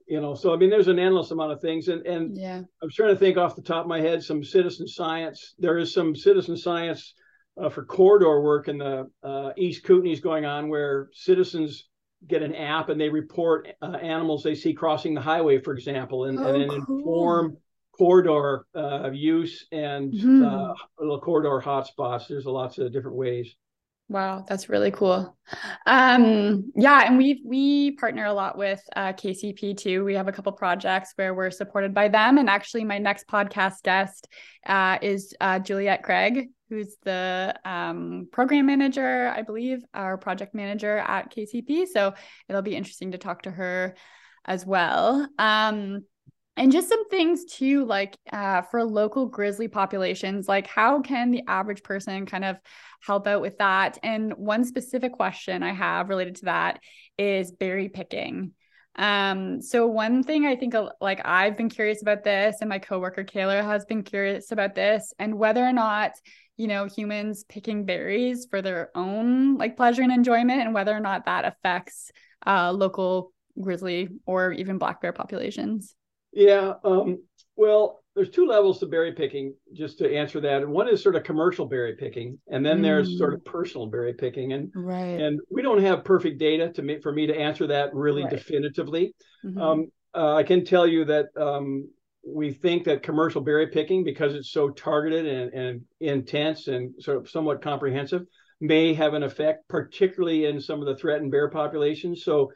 So I mean, there's an endless amount of things, and Yeah. I'm trying to think off the top of my head some citizen science. There is some citizen science for corridor work in the East Kootenays going on, where citizens get an app and they report animals they see crossing the highway, for example, and Oh, then cool. inform corridor use and Mhm. little corridor hotspots. There's lots of different ways. Wow, that's really cool. Yeah, and we partner a lot with KCP too. We have a couple projects where we're supported by them. And actually, my next podcast guest is Juliette Craig, who's the program manager, I believe, our project manager at KCP. So it'll be interesting to talk to her as well. And just some things too, like for local grizzly populations, like how can the average person kind of help out with that? And one specific question I have related to that is berry picking. So one thing I think like I've been curious about this, and my coworker Kayla has been curious about this, and whether or not, humans picking berries for their own like pleasure and enjoyment, and whether or not that affects local grizzly or even black bear populations. Yeah. Well, there's two levels to berry picking, just to answer that. And one is sort of commercial berry picking, and then there's sort of personal berry picking. Right. And we don't have perfect data for me to answer that really Right. definitively. Mm-hmm. I can tell you that we think that commercial berry picking, because it's so targeted and intense and sort of somewhat comprehensive, may have an effect, particularly in some of the threatened bear populations. So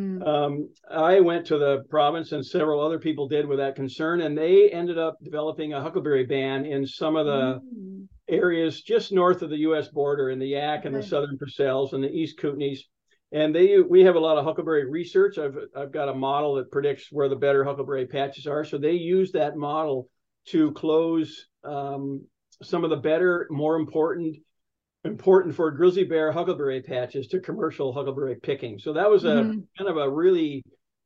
I went to the province, and several other people did with that concern, and they ended up developing a huckleberry ban in some of the areas just north of the U.S. border, in the Yak and the Southern Purcells and the East Kootenays. And we have a lot of huckleberry research. I've got a model that predicts where the better huckleberry patches are. So they use that model to close some of the better, more important for grizzly bear huckleberry patches to commercial huckleberry picking. So that was a kind of a really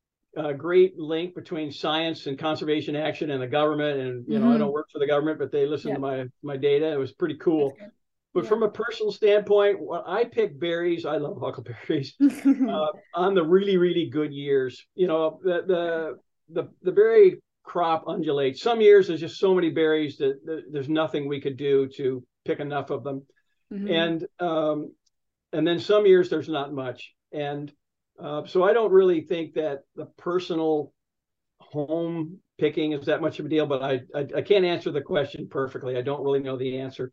great link between science and conservation action and the government. And I don't work for the government, but they listened to my data. It was pretty cool. But from a personal standpoint, when I pick berries, I love huckleberries. On the really, really good years, the berry crop undulates. Some years there's just so many berries that there's nothing we could do to pick enough of them. And then some years there's not much. And so I don't really think that the personal home picking is that much of a deal, but I can't answer the question perfectly. I don't really know the answer.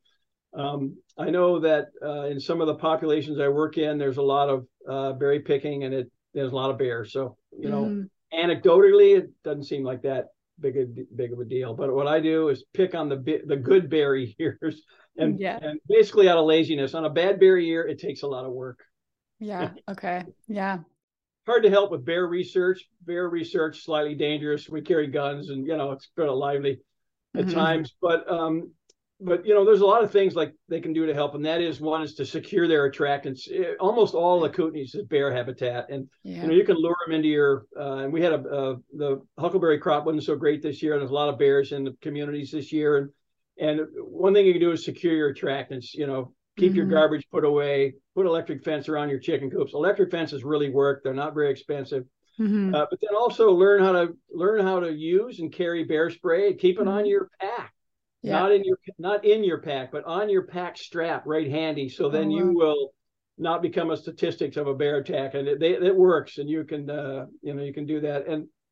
I know that in some of the populations I work in, there's a lot of berry picking, and there's a lot of bears. So, anecdotally, it doesn't seem like that big of a deal. But what I do is pick on the good berry years, and basically out of laziness. On a bad berry year, it takes a lot of work. Yeah. Okay. Yeah. Hard to help with bear research. Bear research, slightly dangerous. We carry guns, and it's kind of lively at times. But there's a lot of things like they can do to help, and that is, one is to secure their attractants. Almost all the Kootenays is bear habitat, and you can lure them into your. And we had the huckleberry crop wasn't so great this year, and there's a lot of bears in the communities this year. And one thing you can do is secure your attractants. Keep your garbage put away. Put electric fence around your chicken coops. Electric fences really work. They're not very expensive. But then also learn how to use and carry bear spray. Keep it on your pack. Yeah. Not in your pack, but on your pack strap, right handy. So then you will not become a statistic of a bear attack, and it works. And you can do that.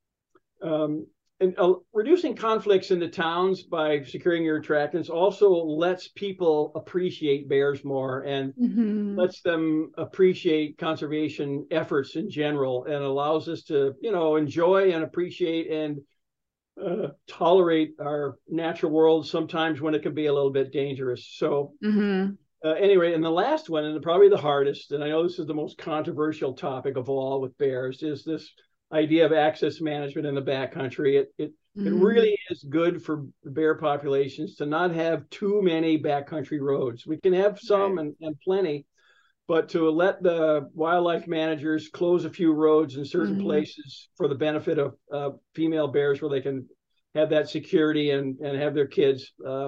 And reducing conflicts in the towns by securing your attractants also lets people appreciate bears more, and lets them appreciate conservation efforts in general, and allows us to enjoy and appreciate and tolerate our natural world sometimes when it can be a little bit dangerous. So anyway, and the last one, and probably the hardest, and I know this is the most controversial topic of all with bears, is this idea of access management in the backcountry. It really is good for bear populations to not have too many backcountry roads. We can have some and plenty, but to let the wildlife managers close a few roads in certain places for the benefit of female bears, where they can have that security and have their kids.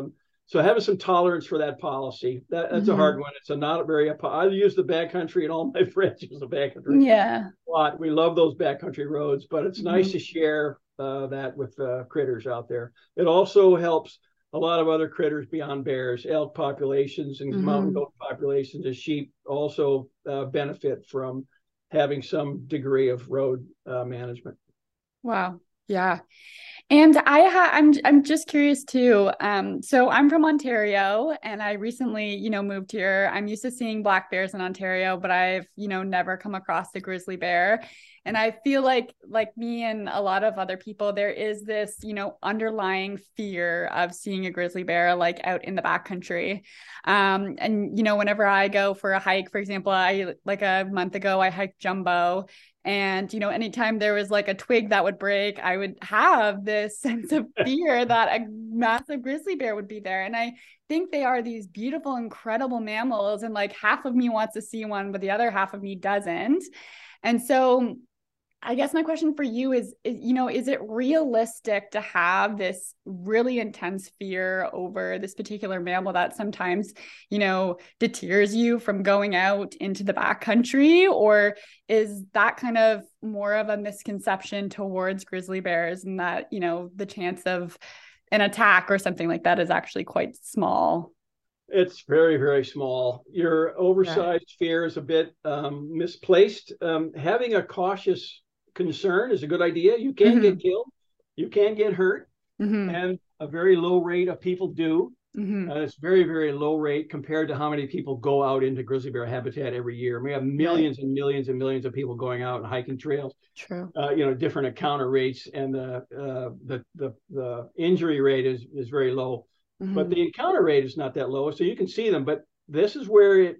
So having some tolerance for that policy, that's a hard one. It's a not very, I use the backcountry, and all my friends use the backcountry. Yeah. A lot. We love those backcountry roads, but it's nice to share that with critters out there. It also helps a lot of other critters beyond bears, elk populations and mountain goat populations, and sheep also benefit from having some degree of road management. Wow. Yeah. And I'm just curious too. So I'm from Ontario, and I recently, moved here. I'm used to seeing black bears in Ontario, but I've, never come across the grizzly bear. And I feel like me and a lot of other people, there is this, underlying fear of seeing a grizzly bear like out in the backcountry. And whenever I go for a hike, for example, like a month ago, I hiked Jumbo. And, anytime there was like a twig that would break, I would have this sense of fear that a massive grizzly bear would be there. And I think they are these beautiful, incredible mammals. And like half of me wants to see one, but the other half of me doesn't. And so I guess my question for you is, is it realistic to have this really intense fear over this particular mammal that sometimes, deters you from going out into the backcountry? Or is that kind of more of a misconception towards grizzly bears, and that, the chance of an attack or something like that is actually quite small? It's very, very small. Your oversized fear is a bit misplaced. Having a cautious concern is a good idea. You can get killed, you can get hurt, and a very low rate of people do. It's very, very low rate compared to how many people go out into grizzly bear habitat every year. We have millions and millions and millions of people going out and hiking trails. True. Different encounter rates, and the injury rate is very low, but the encounter rate is not that low. So you can see them, but this is where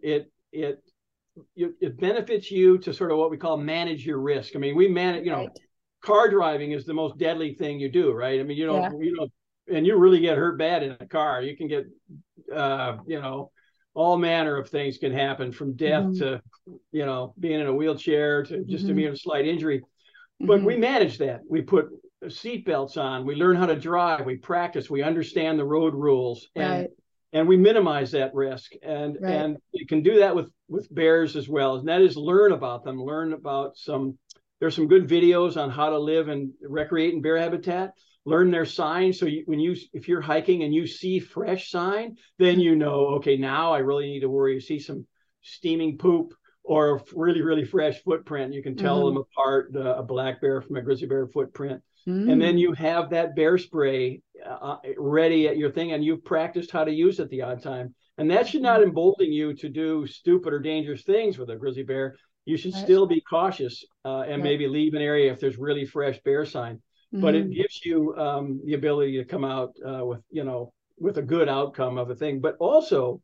it benefits you to sort of what we call manage your risk. I mean, we manage, car driving is the most deadly thing you do, right? I mean, and you really get hurt bad in a car. You can get, all manner of things can happen, from death to, being in a wheelchair to just to be in a slight injury. But we manage that. We put seat belts on. We learn how to drive. We practice. We understand the road rules. And we minimize that risk, and you can do that with bears as well. And that is learn about them, there's some good videos on how to live and recreate in bear habitat, learn their signs. So if you're hiking and you see fresh sign, then okay, now I really need to worry. You see some steaming poop or a really, really fresh footprint, you can tell them apart, a black bear from a grizzly bear footprint. And then you have that bear spray ready at your thing, and you've practiced how to use it the odd time. And that should not embolden you to do stupid or dangerous things with a grizzly bear. You should still be cautious and maybe leave an area if there's really fresh bear sign. But it gives you the ability to come out with a good outcome of a thing. But also,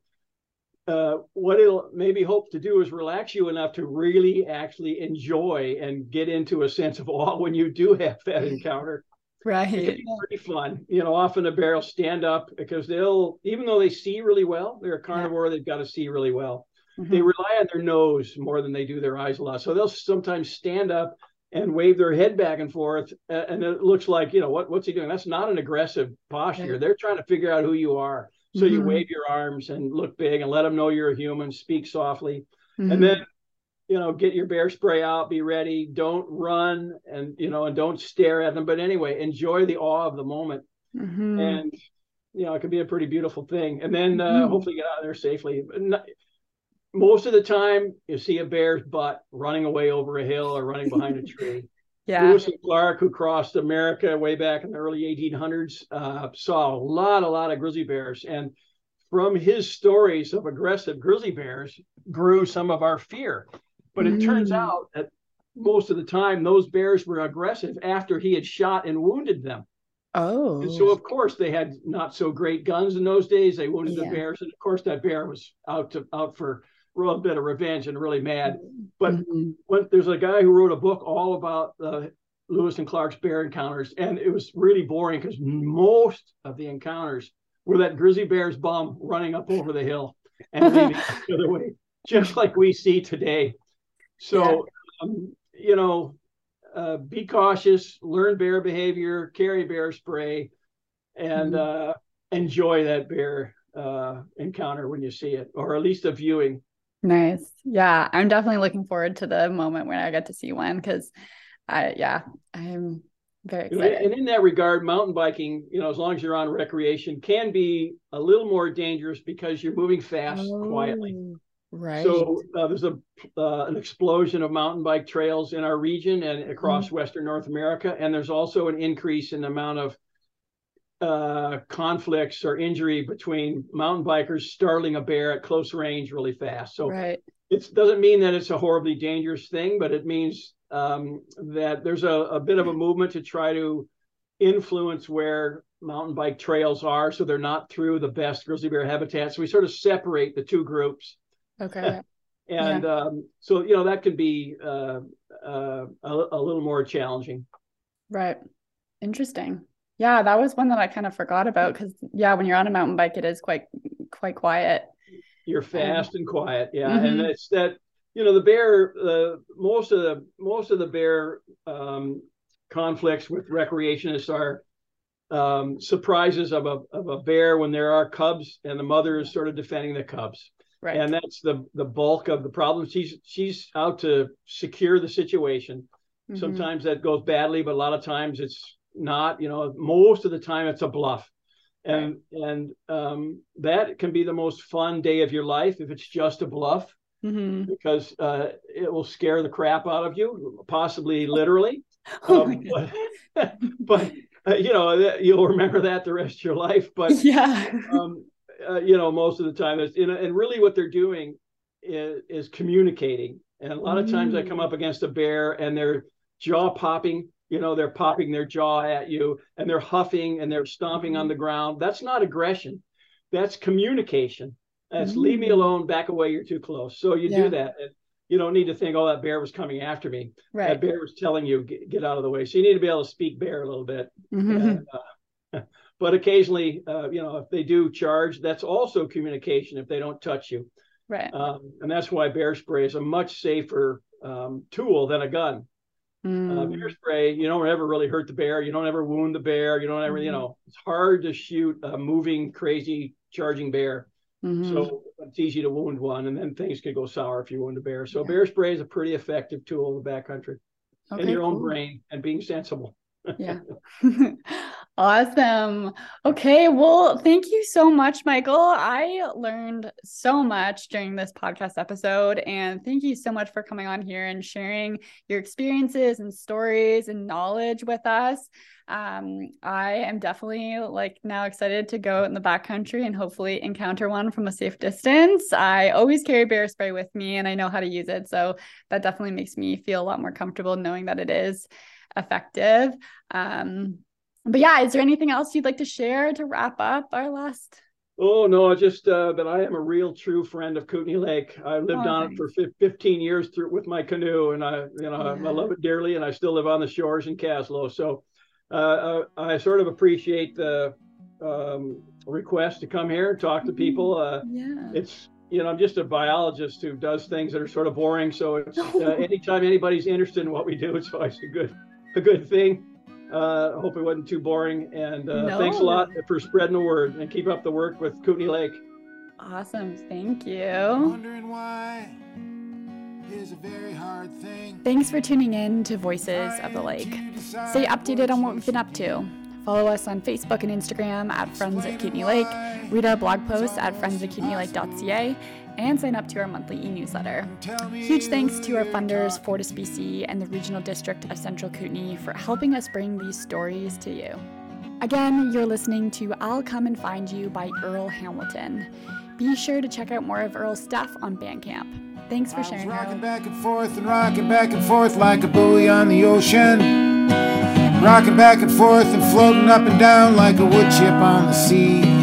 what it'll maybe hope to do is relax you enough to really actually enjoy and get into a sense of awe when you do have that encounter. Right. It can be pretty fun. Often a bear will stand up because even though they see really well, they're a carnivore, they've got to see really well. They rely on their nose more than they do their eyes a lot. So they'll sometimes stand up and wave their head back and forth. And it looks like, what's he doing? That's not an aggressive posture. Right. They're trying to figure out who you are. So you wave your arms and look big and let them know you're a human, speak softly. And then, get your bear spray out, be ready. Don't run and don't stare at them. But anyway, enjoy the awe of the moment. And, it can be a pretty beautiful thing. And then hopefully get out of there safely. Most of the time, you see a bear's butt running away over a hill or running behind a tree. Lewis and Clark, who crossed America way back in the early 1800s, saw a lot of grizzly bears. And from his stories of aggressive grizzly bears grew some of our fear. But it turns out that most of the time, those bears were aggressive after he had shot and wounded them. Oh. And so, of course, they had not so great guns in those days. They wounded the bears. And, of course, that bear was out for a little bit of revenge and really mad. But there's a guy who wrote a book all about Lewis and Clark's bear encounters, and it was really boring because most of the encounters were that grizzly bear's bum running up over the hill and leaving the other way, just like we see today. So, be cautious, learn bear behavior, carry bear spray, and enjoy that bear encounter when you see it, or at least a viewing. Nice. Yeah, I'm definitely looking forward to the moment when I get to see one, because I'm very excited. And in that regard, mountain biking, as long as you're on recreation, can be a little more dangerous because you're moving fast, quietly. Right. So there's an explosion of mountain bike trails in our region and across Western North America. And there's also an increase in the amount of conflicts or injury between mountain bikers startling a bear at close range really fast. So it doesn't mean that it's a horribly dangerous thing, but it means that there's a bit of a movement to try to influence where mountain bike trails are, so they're not through the best grizzly bear habitat. So we sort of separate the two groups. Okay. And so that can be a little more challenging. Right. Interesting. Yeah, that was one that I kind of forgot about, because when you're on a mountain bike, it is quite quiet. You're fast and quiet, and it's that the bear. Most of the bear conflicts with recreationists are surprises of a bear when there are cubs and the mother is sort of defending the cubs. Right. And that's the bulk of the problem. She's out to secure the situation. Sometimes that goes badly, but a lot of times it's not. Most of the time it's a bluff. And that can be the most fun day of your life if it's just a bluff, because it will scare the crap out of you, possibly literally. But you'll remember that the rest of your life. But most of the time it's and really what they're doing is communicating. And a lot of times I come up against a bear and they're jaw popping. They're popping their jaw at you and they're huffing and they're stomping on the ground. That's not aggression. That's communication. That's leave me alone, back away, you're too close. So you do that. And you don't need to think, that bear was coming after me. Right. That bear was telling you, get out of the way. So you need to be able to speak bear a little bit. And, but occasionally, if they do charge, that's also communication if they don't touch you. Right. And that's why bear spray is a much safer tool than a gun. Bear spray, you don't ever really hurt the bear. You don't ever wound the bear. You don't ever, it's hard to shoot a moving, crazy, charging bear. So it's easy to wound one, and then things can go sour if you wound a bear. So bear spray is a pretty effective tool in the backcountry, in your own brain and being sensible. Yeah. Awesome. Okay. Well, thank you so much, Michael. I learned so much during this podcast episode, and thank you so much for coming on here and sharing your experiences and stories and knowledge with us. I am definitely now excited to go in the backcountry and hopefully encounter one from a safe distance. I always carry bear spray with me and I know how to use it. So that definitely makes me feel a lot more comfortable knowing that it is effective. But is there anything else you'd like to share to wrap up our last? Oh, no, just that I am a real true friend of Kootenay Lake. I lived on it for 15 years with my canoe, and I love it dearly, and I still live on the shores in Kaslo. So I sort of appreciate the request to come here and talk to people. It's, I'm just a biologist who does things that are sort of boring. So it's anytime anybody's interested in what we do, it's always a good thing. I hope it wasn't too boring. And thanks a lot for spreading the word, and keep up the work with Kootenay Lake. Awesome. Thank you. Thanks for tuning in to Voices of the Lake. Stay updated on what we've been up to. Follow us on Facebook and Instagram at Friends at Kootenay Lake. Read our blog posts at friendsatKootenaylake.ca and sign up to our monthly e-newsletter. Huge thanks to our funders, Fortis BC and the Regional District of Central Kootenay, for helping us bring these stories to you. Again, you're listening to I'll Come and Find You by Earl Hamilton. Be sure to check out more of Earl's stuff on Bandcamp. Thanks for sharing, Earl. Rocking back and forth like a buoy on the ocean. Rocking back and forth and floating up and down like a wood chip on the sea.